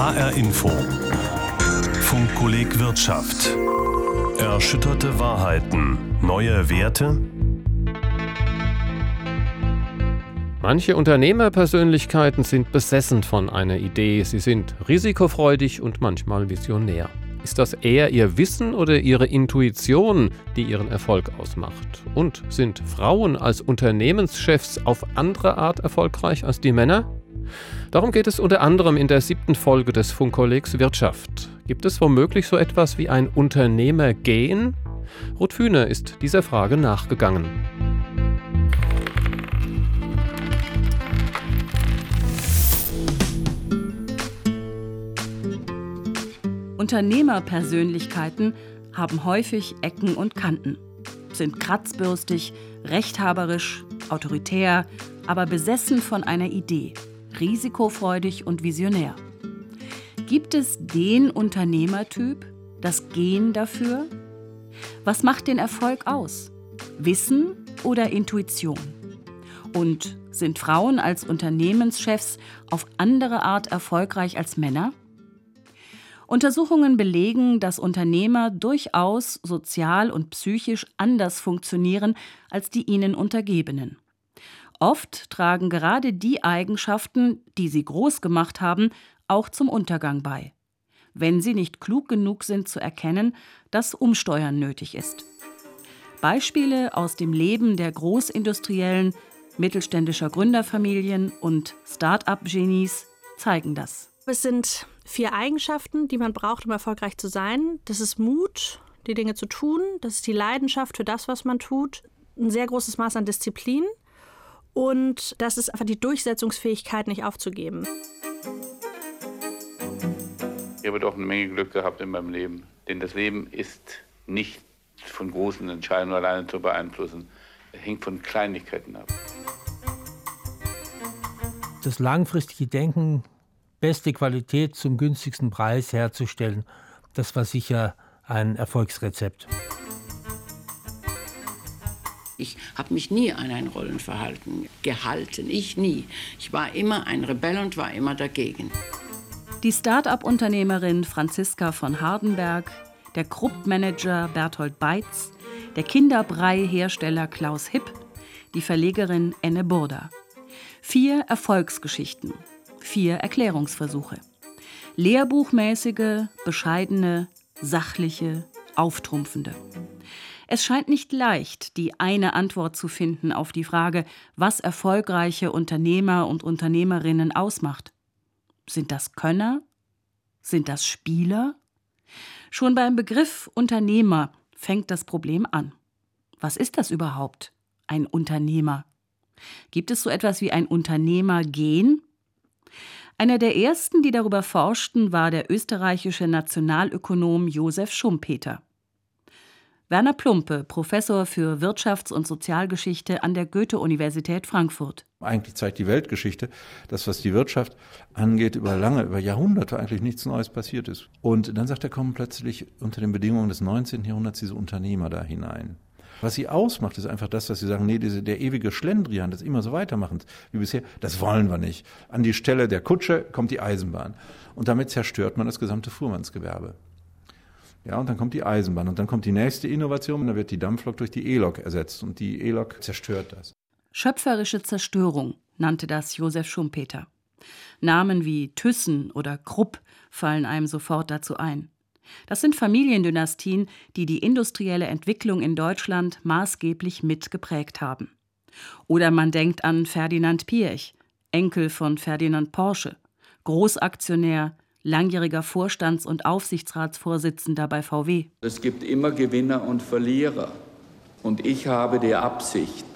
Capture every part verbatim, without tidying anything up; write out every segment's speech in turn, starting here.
H R Info. Funkkolleg Wirtschaft. Erschütterte Wahrheiten. Neue Werte. Manche Unternehmerpersönlichkeiten sind besessen von einer Idee. Sie sind risikofreudig und manchmal visionär. Ist das eher ihr Wissen oder ihre Intuition, die ihren Erfolg ausmacht? Und sind Frauen als Unternehmenschefs auf andere Art erfolgreich als die Männer? Darum geht es unter anderem in der siebten Folge des Funkkollegs Wirtschaft. Gibt es womöglich so etwas wie ein Unternehmergen? Ruth Fühner ist dieser Frage nachgegangen. Unternehmerpersönlichkeiten haben häufig Ecken und Kanten, sind kratzbürstig, rechthaberisch, autoritär, aber besessen von einer Idee, risikofreudig und visionär. Gibt es den Unternehmertyp, das Gen dafür? Was macht den Erfolg aus? Wissen oder Intuition? Und sind Frauen als Unternehmenschefs auf andere Art erfolgreich als Männer? Untersuchungen belegen, dass Unternehmer durchaus sozial und psychisch anders funktionieren als die ihnen Untergebenen. Oft tragen gerade die Eigenschaften, die sie groß gemacht haben, auch zum Untergang bei, wenn sie nicht klug genug sind zu erkennen, dass Umsteuern nötig ist. Beispiele aus dem Leben der Großindustriellen, mittelständischer Gründerfamilien und Start-up-Genies zeigen das. Es sind vier Eigenschaften, die man braucht, um erfolgreich zu sein. Das ist Mut, die Dinge zu tun. Das ist die Leidenschaft für das, was man tut. Ein sehr großes Maß an Disziplin. Und das ist einfach die Durchsetzungsfähigkeit, nicht aufzugeben. Ich habe doch eine Menge Glück gehabt in meinem Leben. Denn das Leben ist nicht von großen Entscheidungen alleine zu beeinflussen. Es hängt von Kleinigkeiten ab. Das langfristige Denken, beste Qualität zum günstigsten Preis herzustellen, das war sicher ein Erfolgsrezept. Ich habe mich nie an ein Rollenverhalten gehalten, ich nie. Ich war immer ein Rebell und war immer dagegen. Die Start-up-Unternehmerin Franziska von Hardenberg, der Krupp-Manager Berthold Beitz, der Kinderbrei-Hersteller Klaus Hipp, die Verlegerin Enne Burda. Vier Erfolgsgeschichten. Vier Erklärungsversuche. Lehrbuchmäßige, bescheidene, sachliche, auftrumpfende. Es scheint nicht leicht, die eine Antwort zu finden auf die Frage, was erfolgreiche Unternehmer und Unternehmerinnen ausmacht. Sind das Könner? Sind das Spieler? Schon beim Begriff Unternehmer fängt das Problem an. Was ist das überhaupt, ein Unternehmer? Gibt es so etwas wie ein Unternehmergen? Einer der ersten, die darüber forschten, war der österreichische Nationalökonom Josef Schumpeter. Werner Plumpe, Professor für Wirtschafts- und Sozialgeschichte an der Goethe-Universität Frankfurt. Eigentlich zeigt die Weltgeschichte, dass was die Wirtschaft angeht, über lange, über Jahrhunderte eigentlich nichts Neues passiert ist. Und dann sagt er, kommen plötzlich unter den Bedingungen des neunzehnten Jahrhunderts diese Unternehmer da hinein. Was sie ausmacht, ist einfach das, dass sie sagen, nee, diese, der ewige Schlendrian, das immer so weitermachen wie bisher, das wollen wir nicht. An die Stelle der Kutsche kommt die Eisenbahn. Und damit zerstört man das gesamte Fuhrmannsgewerbe. Ja, und dann kommt die Eisenbahn und dann kommt die nächste Innovation und dann wird die Dampflok durch die E-Lok ersetzt und die E-Lok zerstört das. Schöpferische Zerstörung nannte das Josef Schumpeter. Namen wie Thyssen oder Krupp fallen einem sofort dazu ein. Das sind Familiendynastien, die die industrielle Entwicklung in Deutschland maßgeblich mitgeprägt haben. Oder man denkt an Ferdinand Piëch, Enkel von Ferdinand Porsche, Großaktionär, langjähriger Vorstands- und Aufsichtsratsvorsitzender bei V W. Es gibt immer Gewinner und Verlierer. Und ich habe die Absicht,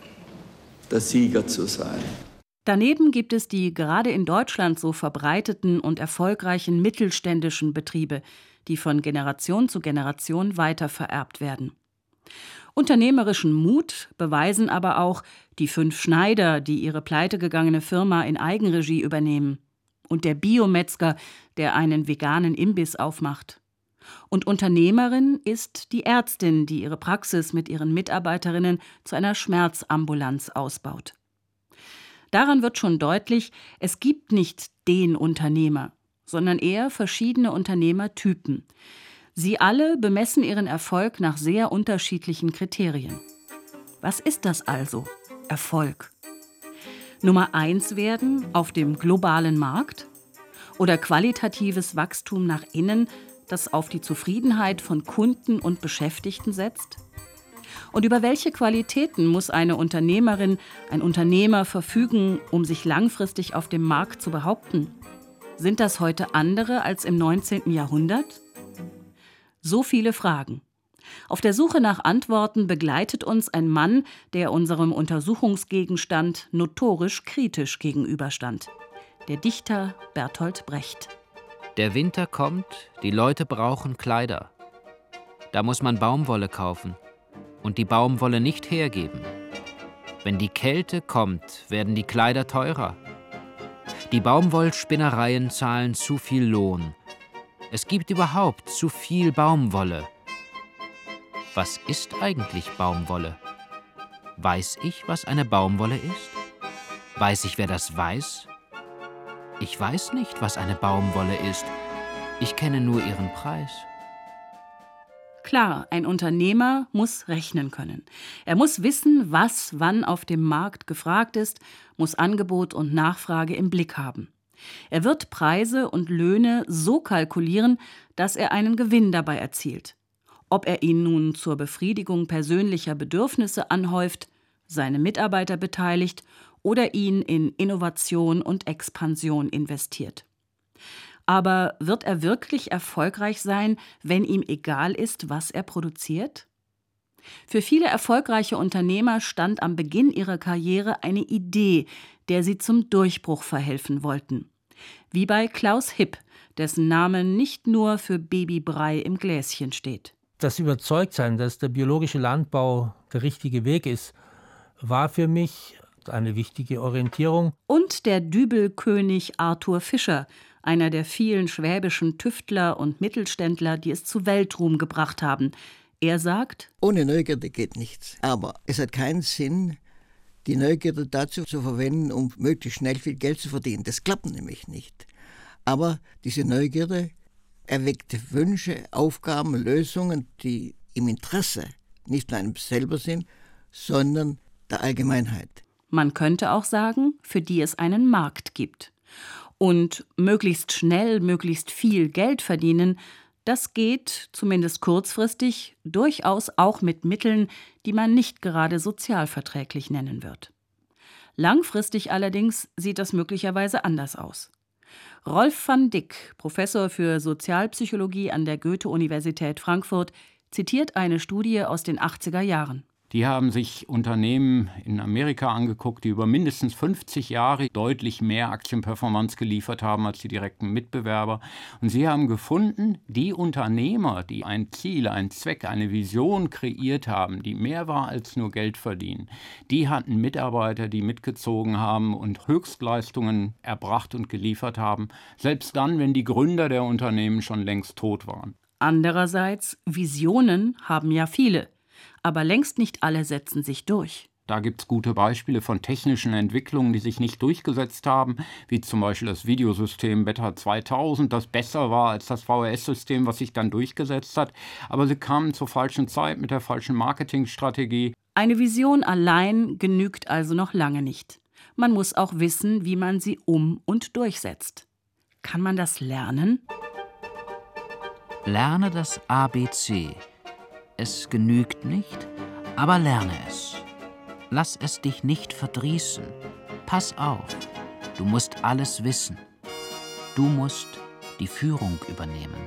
der Sieger zu sein. Daneben gibt es die gerade in Deutschland so verbreiteten und erfolgreichen mittelständischen Betriebe, die von Generation zu Generation weitervererbt werden. Unternehmerischen Mut beweisen aber auch die fünf Schneider, die ihre pleitegegangene Firma in Eigenregie übernehmen. Und der Biometzger, der einen veganen Imbiss aufmacht. Und Unternehmerin ist die Ärztin, die ihre Praxis mit ihren Mitarbeiterinnen zu einer Schmerzambulanz ausbaut. Daran wird schon deutlich, es gibt nicht den Unternehmer, sondern eher verschiedene Unternehmertypen. Sie alle bemessen ihren Erfolg nach sehr unterschiedlichen Kriterien. Was ist das also? Erfolg. Nummer eins werden auf dem globalen Markt? Oder qualitatives Wachstum nach innen, das auf die Zufriedenheit von Kunden und Beschäftigten setzt? Und über welche Qualitäten muss eine Unternehmerin, ein Unternehmer verfügen, um sich langfristig auf dem Markt zu behaupten? Sind das heute andere als im neunzehnten Jahrhundert? So viele Fragen. Auf der Suche nach Antworten begleitet uns ein Mann, der unserem Untersuchungsgegenstand notorisch kritisch gegenüberstand. Der Dichter Bertolt Brecht. Der Winter kommt, die Leute brauchen Kleider. Da muss man Baumwolle kaufen und die Baumwolle nicht hergeben. Wenn die Kälte kommt, werden die Kleider teurer. Die Baumwollspinnereien zahlen zu viel Lohn. Es gibt überhaupt zu viel Baumwolle. Was ist eigentlich Baumwolle? Weiß ich, was eine Baumwolle ist? Weiß ich, wer das weiß? Ich weiß nicht, was eine Baumwolle ist. Ich kenne nur ihren Preis. Klar, ein Unternehmer muss rechnen können. Er muss wissen, was wann auf dem Markt gefragt ist, muss Angebot und Nachfrage im Blick haben. Er wird Preise und Löhne so kalkulieren, dass er einen Gewinn dabei erzielt. Ob er ihn nun zur Befriedigung persönlicher Bedürfnisse anhäuft, seine Mitarbeiter beteiligt oder ihn in Innovation und Expansion investiert. Aber wird er wirklich erfolgreich sein, wenn ihm egal ist, was er produziert? Für viele erfolgreiche Unternehmer stand am Beginn ihrer Karriere eine Idee, der sie zum Durchbruch verhelfen wollten. Wie bei Klaus Hipp, dessen Name nicht nur für Babybrei im Gläschen steht. Das Überzeugtsein, dass der biologische Landbau der richtige Weg ist, war für mich eine wichtige Orientierung. Und der Dübelkönig Arthur Fischer, einer der vielen schwäbischen Tüftler und Mittelständler, die es zu Weltruhm gebracht haben. Er sagt: Ohne Neugierde geht nichts. Aber es hat keinen Sinn, die Neugierde dazu zu verwenden, um möglichst schnell viel Geld zu verdienen. Das klappt nämlich nicht. Aber diese Neugierde erweckt Wünsche, Aufgaben, Lösungen, die im Interesse nicht nur einem selber sind, sondern der Allgemeinheit. Man könnte auch sagen, für die es einen Markt gibt. Und möglichst schnell, möglichst viel Geld verdienen, das geht, zumindest kurzfristig, durchaus auch mit Mitteln, die man nicht gerade sozialverträglich nennen wird. Langfristig allerdings sieht das möglicherweise anders aus. Rolf van Dyck, Professor für Sozialpsychologie an der Goethe-Universität Frankfurt, zitiert eine Studie aus den achtziger Jahren. Die haben sich Unternehmen in Amerika angeguckt, die über mindestens fünfzig Jahre deutlich mehr Aktienperformance geliefert haben als die direkten Mitbewerber. Und sie haben gefunden, die Unternehmer, die ein Ziel, einen Zweck, eine Vision kreiert haben, die mehr war als nur Geld verdienen, die hatten Mitarbeiter, die mitgezogen haben und Höchstleistungen erbracht und geliefert haben, selbst dann, wenn die Gründer der Unternehmen schon längst tot waren. Andererseits, Visionen haben ja viele. Aber längst nicht alle setzen sich durch. Da gibt es gute Beispiele von technischen Entwicklungen, die sich nicht durchgesetzt haben, wie zum Beispiel das Videosystem Beta zweitausend, das besser war als das V H S-System, was sich dann durchgesetzt hat. Aber sie kamen zur falschen Zeit mit der falschen Marketingstrategie. Eine Vision allein genügt also noch lange nicht. Man muss auch wissen, wie man sie um- und durchsetzt. Kann man das lernen? Lerne das A B C. Es genügt nicht, aber lerne es. Lass es dich nicht verdrießen. Pass auf, du musst alles wissen. Du musst die Führung übernehmen.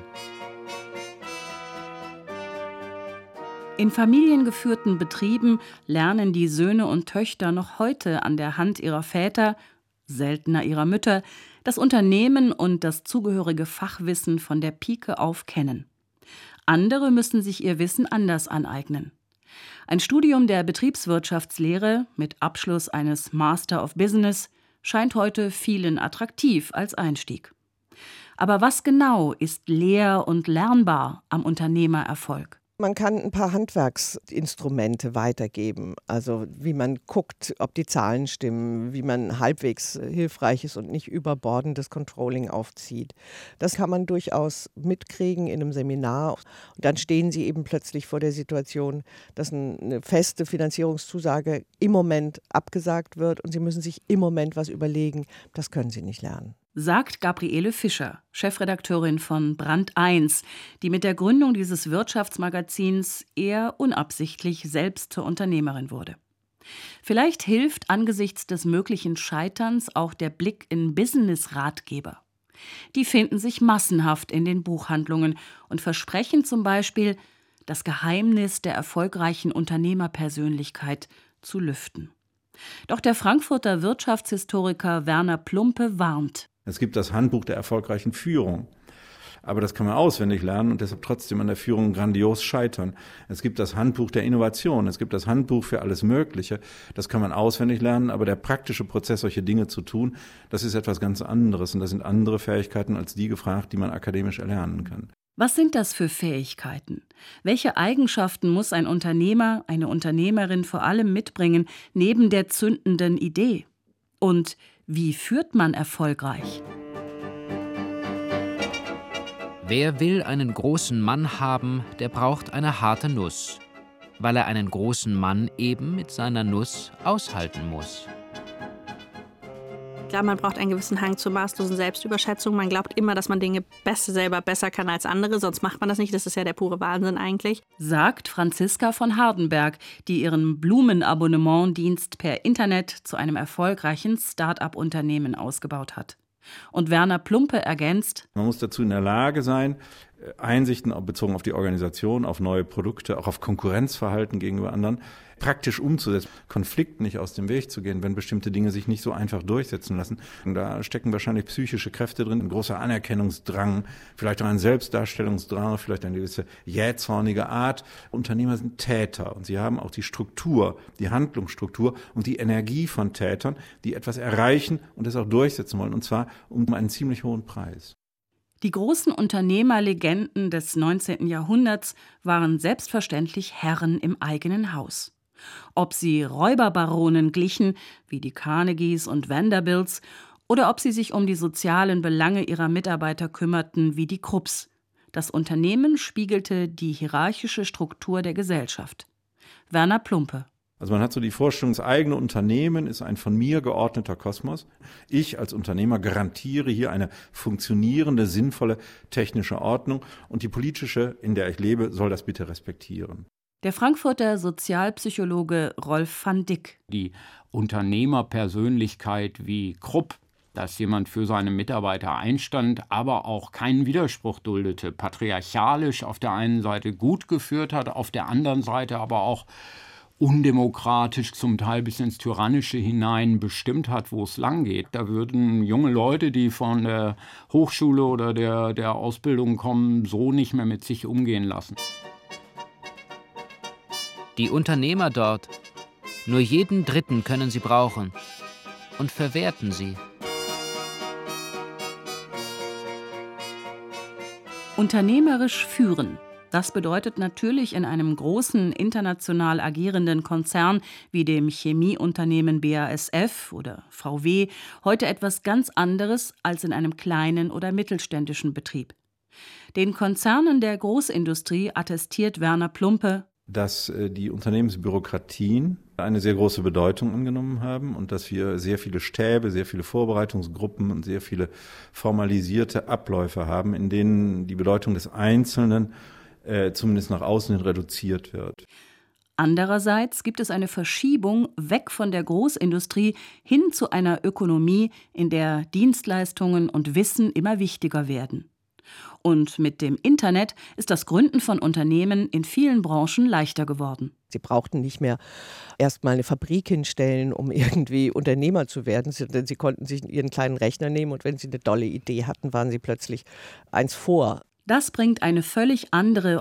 In familiengeführten Betrieben lernen die Söhne und Töchter noch heute an der Hand ihrer Väter, seltener ihrer Mütter, das Unternehmen und das zugehörige Fachwissen von der Pike auf kennen. Andere müssen sich ihr Wissen anders aneignen. Ein Studium der Betriebswirtschaftslehre mit Abschluss eines Master of Business scheint heute vielen attraktiv als Einstieg. Aber was genau ist lehr- und lernbar am Unternehmererfolg? Man kann ein paar Handwerksinstrumente weitergeben, also wie man guckt, ob die Zahlen stimmen, wie man halbwegs hilfreiches und nicht überbordendes Controlling aufzieht. Das kann man durchaus mitkriegen in einem Seminar. Und dann stehen Sie eben plötzlich vor der Situation, dass eine feste Finanzierungszusage im Moment abgesagt wird und Sie müssen sich im Moment was überlegen. Das können Sie nicht lernen. Sagt Gabriele Fischer, Chefredakteurin von Brand eins, die mit der Gründung dieses Wirtschaftsmagazins eher unabsichtlich selbst zur Unternehmerin wurde. Vielleicht hilft angesichts des möglichen Scheiterns auch der Blick in Business-Ratgeber. Die finden sich massenhaft in den Buchhandlungen und versprechen zum Beispiel, das Geheimnis der erfolgreichen Unternehmerpersönlichkeit zu lüften. Doch der Frankfurter Wirtschaftshistoriker Werner Plumpe warnt. Es gibt das Handbuch der erfolgreichen Führung. Aber das kann man auswendig lernen und deshalb trotzdem an der Führung grandios scheitern. Es gibt das Handbuch der Innovation, es gibt das Handbuch für alles Mögliche. Das kann man auswendig lernen, aber der praktische Prozess, solche Dinge zu tun, das ist etwas ganz anderes. Und da sind andere Fähigkeiten als die gefragt, die man akademisch erlernen kann. Was sind das für Fähigkeiten? Welche Eigenschaften muss ein Unternehmer, eine Unternehmerin vor allem mitbringen, neben der zündenden Idee? Und wie führt man erfolgreich? Wer will einen großen Mann haben, der braucht eine harte Nuss, weil er einen großen Mann eben mit seiner Nuss aushalten muss. Klar, man braucht einen gewissen Hang zur maßlosen Selbstüberschätzung. Man glaubt immer, dass man Dinge besser, selber besser kann als andere, sonst macht man das nicht. Das ist ja der pure Wahnsinn eigentlich. Sagt Franziska von Hardenberg, die ihren Blumenabonnementdienst per Internet zu einem erfolgreichen Start-up-Unternehmen ausgebaut hat. Und Werner Plumpe ergänzt: Man muss dazu in der Lage sein, Einsichten bezogen auf die Organisation, auf neue Produkte, auch auf Konkurrenzverhalten gegenüber anderen, praktisch umzusetzen, Konflikten nicht aus dem Weg zu gehen, wenn bestimmte Dinge sich nicht so einfach durchsetzen lassen. Und da stecken wahrscheinlich psychische Kräfte drin, ein großer Anerkennungsdrang, vielleicht auch ein Selbstdarstellungsdrang, vielleicht eine gewisse jähzornige Art. Unternehmer sind Täter und sie haben auch die Struktur, die Handlungsstruktur und die Energie von Tätern, die etwas erreichen und es auch durchsetzen wollen, und zwar um einen ziemlich hohen Preis. Die großen Unternehmerlegenden des neunzehnten Jahrhunderts waren selbstverständlich Herren im eigenen Haus. Ob sie Räuberbaronen glichen, wie die Carnegies und Vanderbilts, oder ob sie sich um die sozialen Belange ihrer Mitarbeiter kümmerten, wie die Krupps. Das Unternehmen spiegelte die hierarchische Struktur der Gesellschaft. Werner Plumpe. Also man hat so die Vorstellung, das eigene Unternehmen ist ein von mir geordneter Kosmos. Ich als Unternehmer garantiere hier eine funktionierende, sinnvolle technische Ordnung und die politische, in der ich lebe, soll das bitte respektieren. Der Frankfurter Sozialpsychologe Rolf van Dick. Die Unternehmerpersönlichkeit wie Krupp, dass jemand für seine Mitarbeiter einstand, aber auch keinen Widerspruch duldete, patriarchalisch auf der einen Seite gut geführt hat, auf der anderen Seite aber auch undemokratisch, zum Teil bis ins Tyrannische hinein bestimmt hat, wo es lang geht. Da würden junge Leute, die von der Hochschule oder der, der Ausbildung kommen, so nicht mehr mit sich umgehen lassen. Die Unternehmer dort, nur jeden Dritten können sie brauchen und verwerten sie. Unternehmerisch führen. Das bedeutet natürlich in einem großen, international agierenden Konzern wie dem Chemieunternehmen B A S F oder V W heute etwas ganz anderes als in einem kleinen oder mittelständischen Betrieb. Den Konzernen der Großindustrie attestiert Werner Plumpe, dass die Unternehmensbürokratien eine sehr große Bedeutung angenommen haben und dass wir sehr viele Stäbe, sehr viele Vorbereitungsgruppen und sehr viele formalisierte Abläufe haben, in denen die Bedeutung des Einzelnen äh, zumindest nach außen hin reduziert wird. Andererseits gibt es eine Verschiebung weg von der Großindustrie hin zu einer Ökonomie, in der Dienstleistungen und Wissen immer wichtiger werden. Und mit dem Internet ist das Gründen von Unternehmen in vielen Branchen leichter geworden. Sie brauchten nicht mehr erst mal eine Fabrik hinstellen, um irgendwie Unternehmer zu werden, denn sie konnten sich ihren kleinen Rechner nehmen und wenn sie eine tolle Idee hatten, waren sie plötzlich eins vor. Das bringt eine völlig andere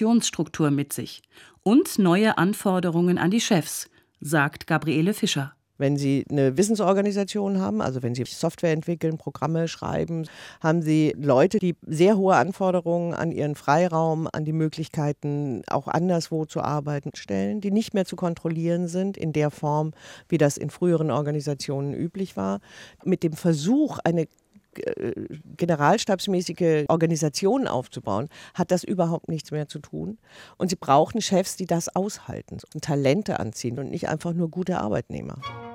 Organisationsstruktur mit sich und neue Anforderungen an die Chefs, sagt Gabriele Fischer. Wenn Sie eine Wissensorganisation haben, also wenn Sie Software entwickeln, Programme schreiben, haben Sie Leute, die sehr hohe Anforderungen an ihren Freiraum, an die Möglichkeiten, auch anderswo zu arbeiten, stellen, die nicht mehr zu kontrollieren sind in der Form, wie das in früheren Organisationen üblich war. Mit dem Versuch, eine generalstabsmäßige Organisation aufzubauen, hat das überhaupt nichts mehr zu tun. Und Sie brauchen Chefs, die das aushalten und Talente anziehen und nicht einfach nur gute Arbeitnehmer.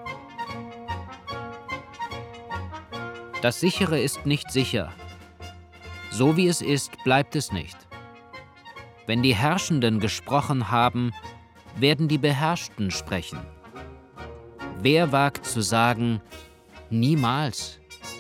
Das Sichere ist nicht sicher. So wie es ist, bleibt es nicht. Wenn die Herrschenden gesprochen haben, werden die Beherrschten sprechen. Wer wagt zu sagen, niemals?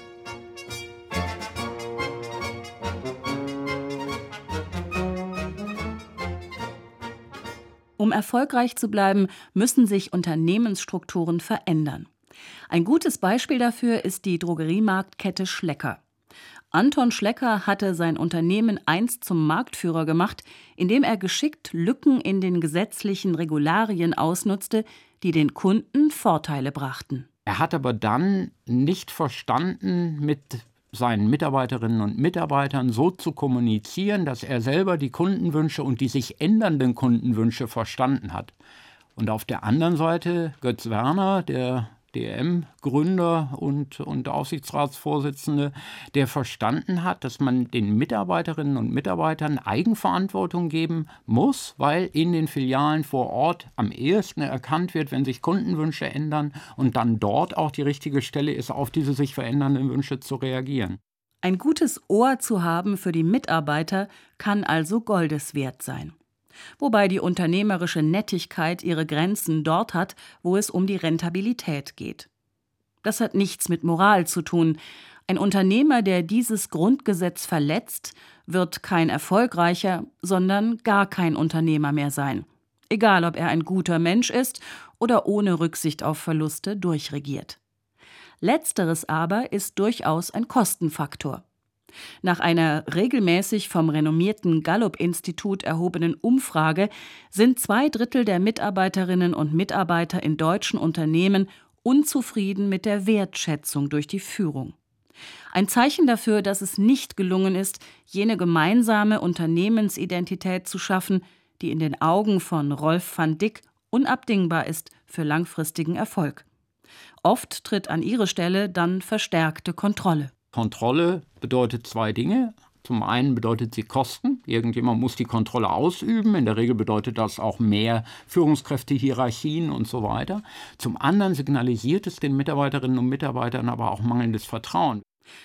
Um erfolgreich zu bleiben, müssen sich Unternehmensstrukturen verändern. Ein gutes Beispiel dafür ist die Drogeriemarktkette Schlecker. Anton Schlecker hatte sein Unternehmen einst zum Marktführer gemacht, indem er geschickt Lücken in den gesetzlichen Regularien ausnutzte, die den Kunden Vorteile brachten. Er hat aber dann nicht verstanden, mit seinen Mitarbeiterinnen und Mitarbeitern so zu kommunizieren, dass er selber die Kundenwünsche und die sich ändernden Kundenwünsche verstanden hat. Und auf der anderen Seite Götz Werner, der D M-Gründer und, und Aufsichtsratsvorsitzende, der verstanden hat, dass man den Mitarbeiterinnen und Mitarbeitern Eigenverantwortung geben muss, weil in den Filialen vor Ort am ehesten erkannt wird, wenn sich Kundenwünsche ändern und dann dort auch die richtige Stelle ist, auf diese sich verändernden Wünsche zu reagieren. Ein gutes Ohr zu haben für die Mitarbeiter kann also Goldes wert sein. Wobei die unternehmerische Nettigkeit ihre Grenzen dort hat, wo es um die Rentabilität geht. Das hat nichts mit Moral zu tun. Ein Unternehmer, der dieses Grundgesetz verletzt, wird kein erfolgreicher, sondern gar kein Unternehmer mehr sein. Egal, ob er ein guter Mensch ist oder ohne Rücksicht auf Verluste durchregiert. Letzteres aber ist durchaus ein Kostenfaktor. Nach einer regelmäßig vom renommierten Gallup-Institut erhobenen Umfrage sind zwei Drittel der Mitarbeiterinnen und Mitarbeiter in deutschen Unternehmen unzufrieden mit der Wertschätzung durch die Führung. Ein Zeichen dafür, dass es nicht gelungen ist, jene gemeinsame Unternehmensidentität zu schaffen, die in den Augen von Rolf van Dijk unabdingbar ist für langfristigen Erfolg. Oft tritt an ihre Stelle dann verstärkte Kontrolle. Kontrolle bedeutet zwei Dinge. Zum einen bedeutet sie Kosten. Irgendjemand muss die Kontrolle ausüben. In der Regel bedeutet das auch mehr Führungskräfte, Hierarchien und so weiter. Zum anderen signalisiert es den Mitarbeiterinnen und Mitarbeitern aber auch mangelndes Vertrauen.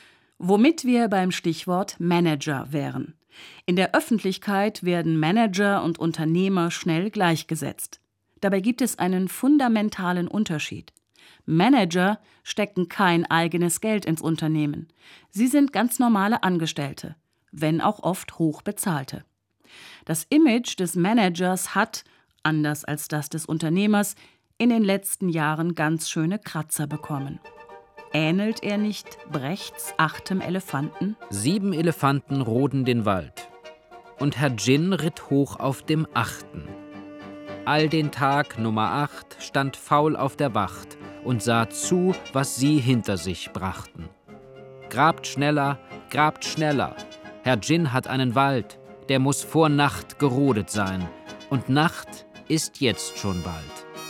Womit wir beim Stichwort Manager wären. In der Öffentlichkeit werden Manager und Unternehmer schnell gleichgesetzt. Dabei gibt es einen fundamentalen Unterschied. Manager stecken kein eigenes Geld ins Unternehmen. Sie sind ganz normale Angestellte, wenn auch oft hoch bezahlte. Das Image des Managers hat, anders als das des Unternehmers, in den letzten Jahren ganz schöne Kratzer bekommen. Ähnelt er nicht Brechts achtem Elefanten? Sieben Elefanten roden den Wald. Und Herr Djinn ritt hoch auf dem achten. All den Tag Nummer acht stand faul auf der Wacht und sah zu, was sie hinter sich brachten. Grabt schneller, grabt schneller. Herr Djinn hat einen Wald, der muss vor Nacht gerodet sein. Und Nacht ist jetzt schon bald.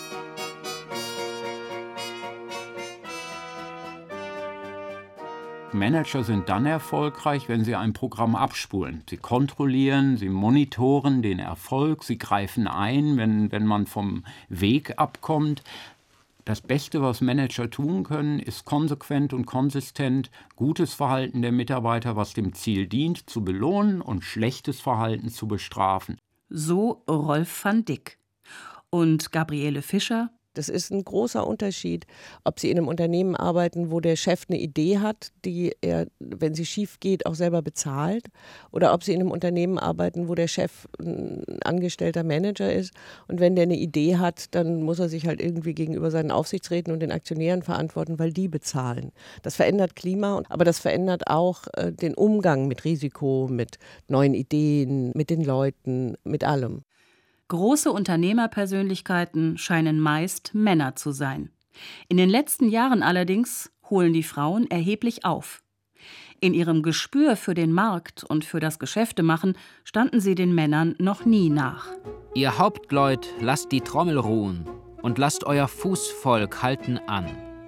Manager sind dann erfolgreich, wenn sie ein Programm abspulen. Sie kontrollieren, sie monitoren den Erfolg, sie greifen ein, wenn, wenn man vom Weg abkommt. Das Beste, was Manager tun können, ist konsequent und konsistent gutes Verhalten der Mitarbeiter, was dem Ziel dient, zu belohnen und schlechtes Verhalten zu bestrafen. So Rolf van Dijk. Und Gabriele Fischer? Das ist ein großer Unterschied, ob Sie in einem Unternehmen arbeiten, wo der Chef eine Idee hat, die er, wenn sie schief geht, auch selber bezahlt, oder ob Sie in einem Unternehmen arbeiten, wo der Chef ein angestellter Manager ist und wenn der eine Idee hat, dann muss er sich halt irgendwie gegenüber seinen Aufsichtsräten und den Aktionären verantworten, weil die bezahlen. Das verändert Klima, aber das verändert auch äh, den Umgang mit Risiko, mit neuen Ideen, mit den Leuten, mit allem. Große Unternehmerpersönlichkeiten scheinen meist Männer zu sein. In den letzten Jahren allerdings holen die Frauen erheblich auf. In ihrem Gespür für den Markt und für das Geschäftemachen standen sie den Männern noch nie nach. Ihr Hauptleut, lasst die Trommel ruhen und lasst euer Fußvolk halten an.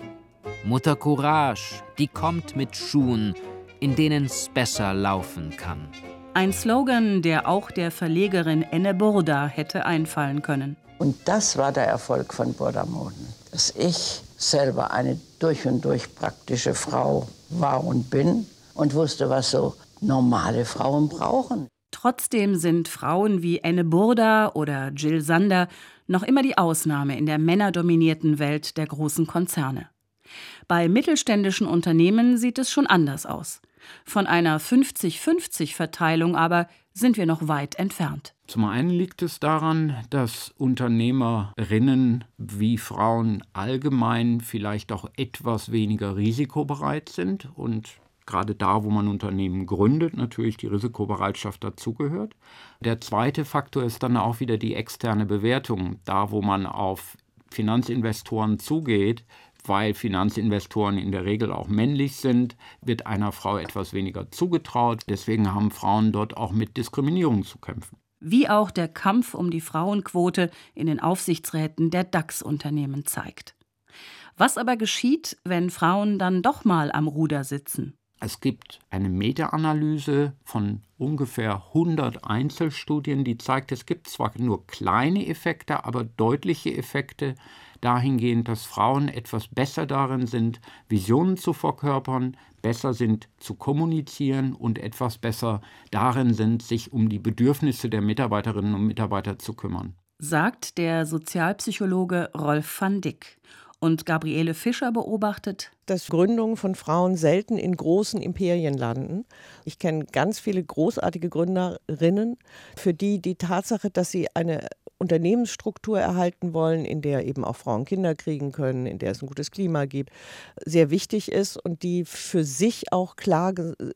Mutter Courage, die kommt mit Schuhen, in denen's besser laufen kann. Ein Slogan, der auch der Verlegerin Enne Burda hätte einfallen können. Und das war der Erfolg von Burda-Moden, dass ich selber eine durch und durch praktische Frau war und bin und wusste, was so normale Frauen brauchen. Trotzdem sind Frauen wie Enne Burda oder Jill Sander noch immer die Ausnahme in der männerdominierten Welt der großen Konzerne. Bei mittelständischen Unternehmen sieht es schon anders aus. Von einer fünfzig fünfzig Verteilung aber sind wir noch weit entfernt. Zum einen liegt es daran, dass Unternehmerinnen wie Frauen allgemein vielleicht auch etwas weniger risikobereit sind und gerade da, wo man Unternehmen gründet, natürlich die Risikobereitschaft dazugehört. Der zweite Faktor ist dann auch wieder die externe Bewertung. Da, wo man auf Finanzinvestoren zugeht, weil Finanzinvestoren in der Regel auch männlich sind, wird einer Frau etwas weniger zugetraut. Deswegen haben Frauen dort auch mit Diskriminierung zu kämpfen. Wie auch der Kampf um die Frauenquote in den Aufsichtsräten der DAX-Unternehmen zeigt. Was aber geschieht, wenn Frauen dann doch mal am Ruder sitzen? Es gibt eine Meta-Analyse von ungefähr hundert Einzelstudien, die zeigt, es gibt zwar nur kleine Effekte, aber deutliche Effekte dahingehend, dass Frauen etwas besser darin sind, Visionen zu verkörpern, besser sind zu kommunizieren und etwas besser darin sind, sich um die Bedürfnisse der Mitarbeiterinnen und Mitarbeiter zu kümmern. Sagt der Sozialpsychologe Rolf van Dick. Und Gabriele Fischer beobachtet, dass Gründungen von Frauen selten in großen Imperien landen. Ich kenne ganz viele großartige Gründerinnen, für die die Tatsache, dass sie eine Unternehmensstruktur erhalten wollen, in der eben auch Frauen Kinder kriegen können, in der es ein gutes Klima gibt, sehr wichtig ist und die für sich auch klar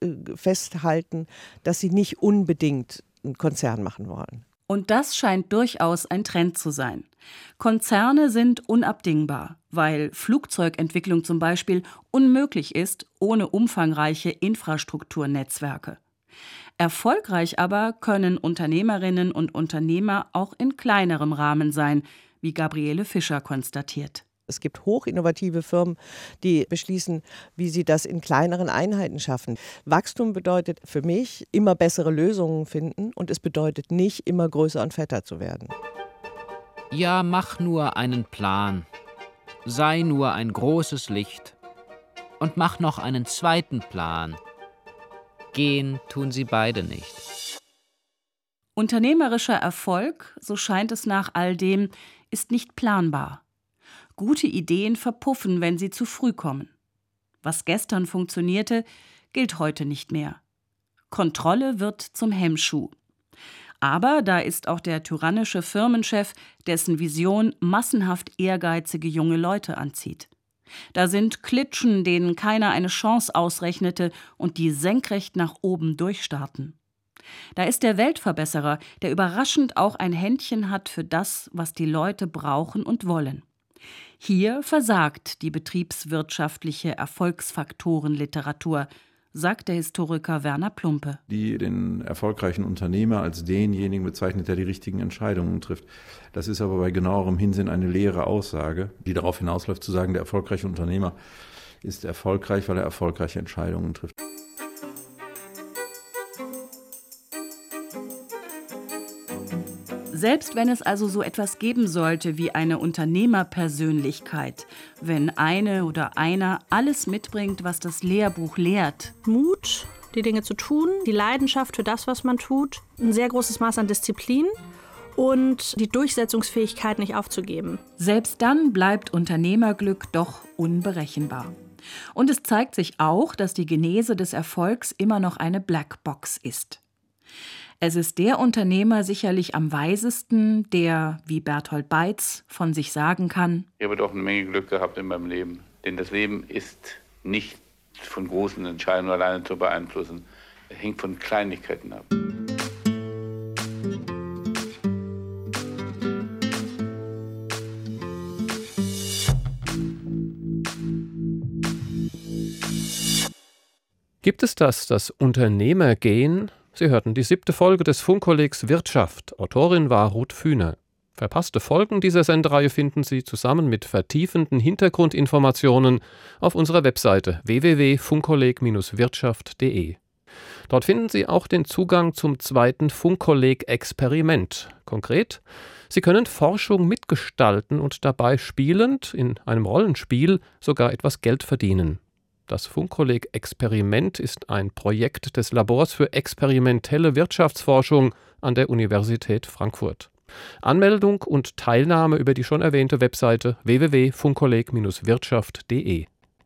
festhalten, dass sie nicht unbedingt einen Konzern machen wollen. Und das scheint durchaus ein Trend zu sein. Konzerne sind unabdingbar, weil Flugzeugentwicklung zum Beispiel unmöglich ist ohne umfangreiche Infrastrukturnetzwerke. Erfolgreich aber können Unternehmerinnen und Unternehmer auch in kleinerem Rahmen sein, wie Gabriele Fischer konstatiert. Es gibt hochinnovative Firmen, die beschließen, wie sie das in kleineren Einheiten schaffen. Wachstum bedeutet für mich immer bessere Lösungen finden und es bedeutet nicht immer größer und fetter zu werden. Ja, mach nur einen Plan. Sei nur ein großes Licht. Und mach noch einen zweiten Plan. Gehen tun sie beide nicht. Unternehmerischer Erfolg, so scheint es nach all dem, ist nicht planbar. Gute Ideen verpuffen, wenn sie zu früh kommen. Was gestern funktionierte, gilt heute nicht mehr. Kontrolle wird zum Hemmschuh. Aber da ist auch der tyrannische Firmenchef, dessen Vision massenhaft ehrgeizige junge Leute anzieht. Da sind Klitschen, denen keiner eine Chance ausrechnete und die senkrecht nach oben durchstarten. Da ist der Weltverbesserer, der überraschend auch ein Händchen hat für das, was die Leute brauchen und wollen. Hier versagt die betriebswirtschaftliche Erfolgsfaktorenliteratur, sagt der Historiker Werner Plumpe. Die den erfolgreichen Unternehmer als denjenigen bezeichnet, der die richtigen Entscheidungen trifft. Das ist aber bei genauerem Hinsinn eine leere Aussage, die darauf hinausläuft zu sagen, der erfolgreiche Unternehmer ist erfolgreich, weil er erfolgreiche Entscheidungen trifft. Selbst wenn es also so etwas geben sollte wie eine Unternehmerpersönlichkeit, wenn eine oder einer alles mitbringt, was das Lehrbuch lehrt. Mut, die Dinge zu tun, die Leidenschaft für das, was man tut, ein sehr großes Maß an Disziplin und die Durchsetzungsfähigkeit nicht aufzugeben. Selbst dann bleibt Unternehmerglück doch unberechenbar. Und es zeigt sich auch, dass die Genese des Erfolgs immer noch eine Blackbox ist. Es ist der Unternehmer sicherlich am weisesten, der, wie Berthold Beitz, von sich sagen kann: Ich habe doch eine Menge Glück gehabt in meinem Leben. Denn das Leben ist nicht von großen Entscheidungen alleine zu beeinflussen. Es hängt von Kleinigkeiten ab. Gibt es das, das Unternehmergehen? Sie hörten die siebte Folge des Funkkollegs Wirtschaft. Autorin war Ruth Fühner. Verpasste Folgen dieser Sendereihe finden Sie zusammen mit vertiefenden Hintergrundinformationen auf unserer Webseite w w w punkt funkkolleg Bindestrich wirtschaft punkt d e. Dort finden Sie auch den Zugang zum zweiten Funkkolleg-Experiment. Konkret: Sie können Forschung mitgestalten und dabei spielend, in einem Rollenspiel, sogar etwas Geld verdienen. Das Funkkolleg-Experiment ist ein Projekt des Labors für experimentelle Wirtschaftsforschung an der Universität Frankfurt. Anmeldung und Teilnahme über die schon erwähnte Webseite w w w punkt funkkolleg Bindestrich wirtschaft punkt d e.